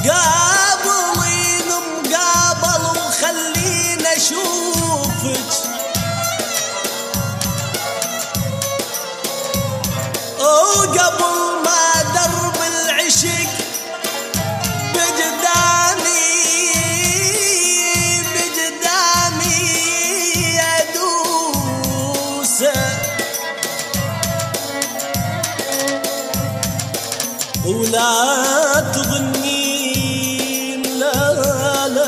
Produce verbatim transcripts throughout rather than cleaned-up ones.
قابلين مقابل وخلينا اشوفك وقبل ما درب العشق بجدامي بجدامي يدوسه ولا تظنين لا لا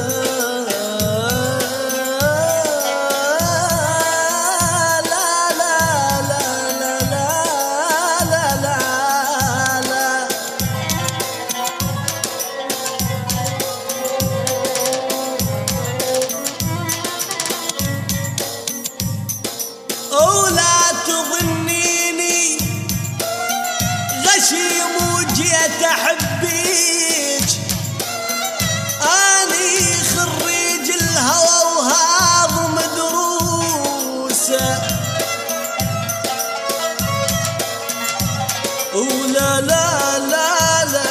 ولا تظنيني غشيم وجيت احبيك اني خريج الهوى وهاضم دروسه ولا لا لا لا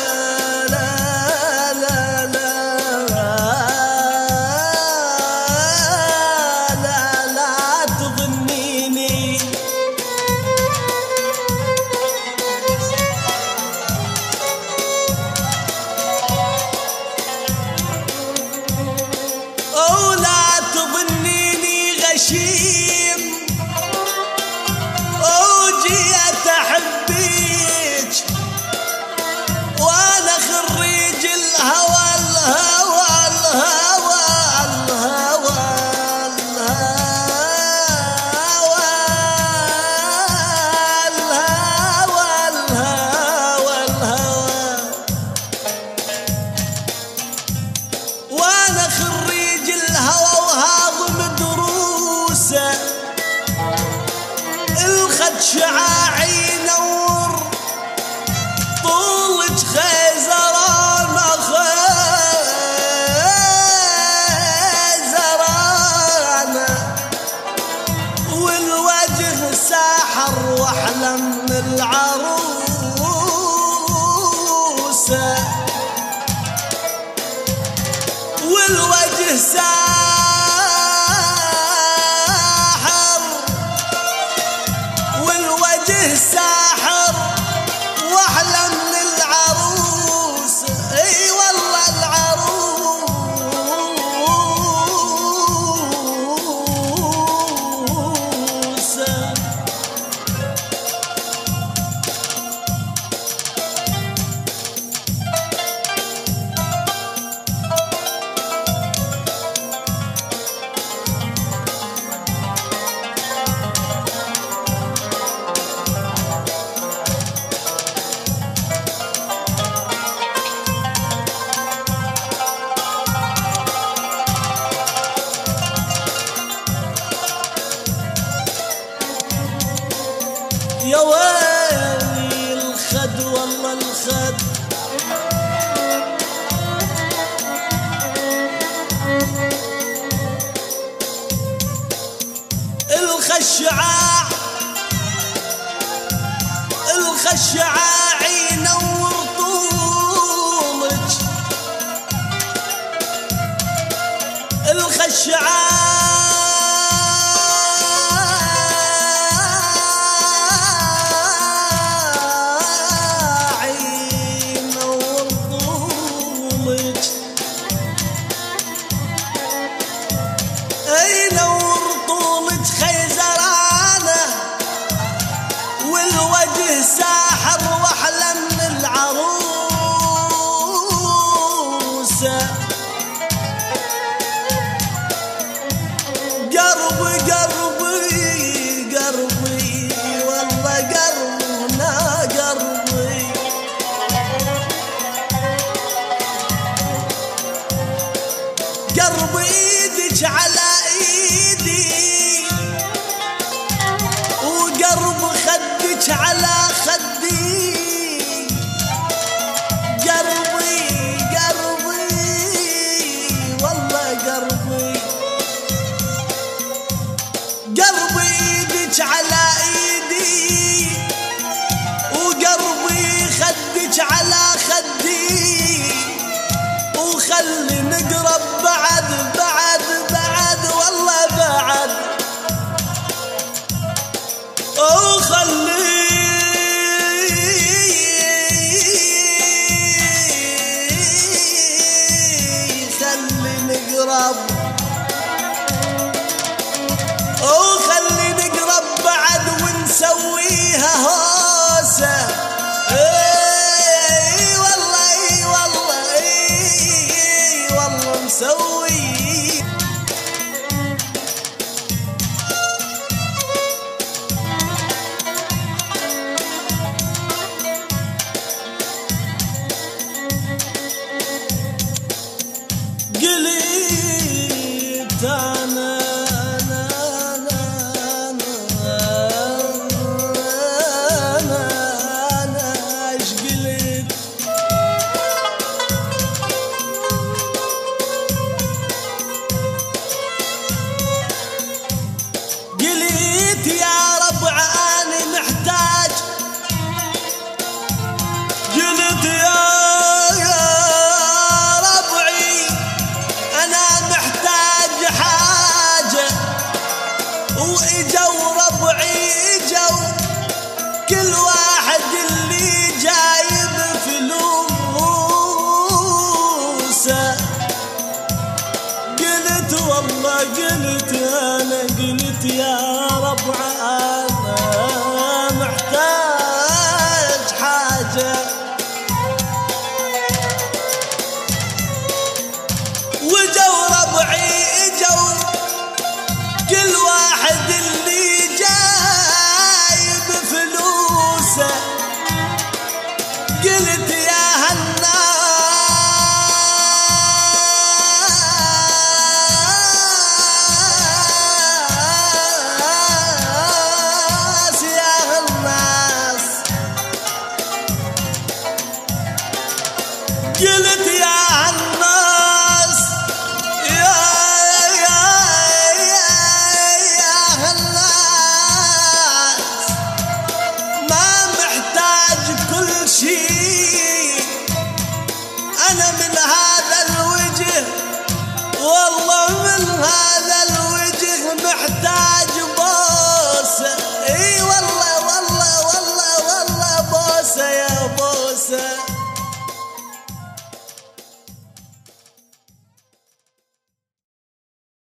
وجيت احبيك وانا خريج الهوى الهوى الهوى الهوى الهوى الهوى الهوى وانا خريج الهوى وهاضم دروسه الخد شعاعي ينور طولك خيزرانه خيزرانه والوجه ساحر واحلى من العروسه والوجه ساحر والوجه ساحر واحلى من العروس اي والله العروس يا ويلي الخد والله الخد الخشعاع الخشعاع ينور طولك الخشعاع ساحر واحلى من العروسه قربي قربي قربي والله قربنا قربي قربي ايدك على ايدي وقرب خدك على خدي قربي قربي والله قربي قربي ايدك على ايدي وقربي خدك على خدي خلي نقرب بعد بعد بعد والله بعد وخلي خلي نقرب